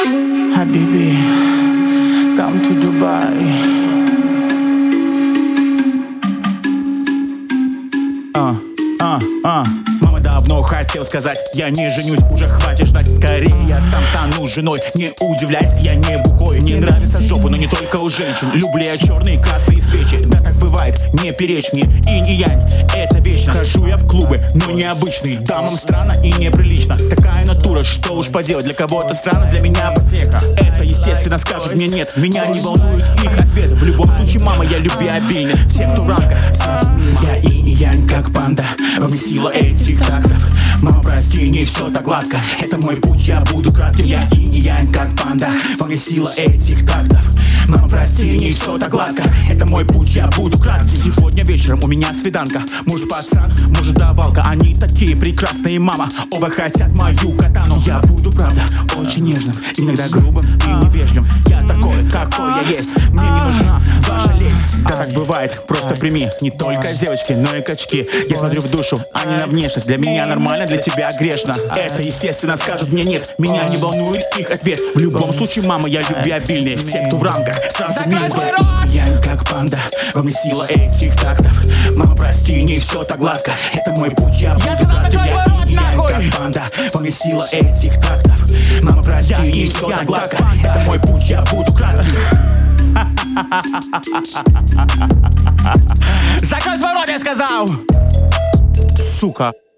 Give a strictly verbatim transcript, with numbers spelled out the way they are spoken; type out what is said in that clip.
Habibi, come to Dubai. А, а, а. Мама давно хотел сказать: я не женюсь, уже хватит ждать. Скорее я сам стану женой. Не удивляйся, я не бухой. Не нравится жопа, но не только у женщин. Люблю я черные и красные свечи. Да так бывает, не перечь мне. Инь и янь, это вечно. Хожу я в клубы, но необычный. Дамам странно и неприлично. Такая натура, что уж поделать. Для кого-то странно, для меня потеха. Это естественно скажут мне нет. Меня не волнует их ответ. В любом случае, мама, я любвеобильна. Все, кто в рамках, сразу мимо. Я инь и янь, как панда. Во мне сила этих тактов. Мама, прости, не все так гладко. Это мой путь, я буду кратким. Я инь и янь, как панда. Во мне сила этих тактов. Мама, прости, не все так гладко. Это мой путь, я буду кратким. Сегодня вечером у меня свиданка. Может пацан, может давалка. Они такие прекрасные, мама. Оба хотят мою катану. Я буду, правда, очень нежным, иногда грубым и невежливым. Я такой, какой я есть. Мне не нужна ваша лесть. Да так бывает, просто прими. Не только девочки, но и качки. Я смотрю в душу, а не на внешность. Для меня нормально, для тебя грешно. Это естественно скажут мне нет. Меня не волнует их ответ. В любом случае, мама, я любвеобильнее. Все, кто в рамках, сразу мимо. Я как панда, во мне сила этих тактов. Мама, прости, не все так гладко. Это мой путь, я буду кратким. Я инь и янь, как панда. Во мне сила этих тактов. Мама, прости, не все так гладко. Это мой путь, я буду кратким. Закрой твой рот, я сказал! Сука.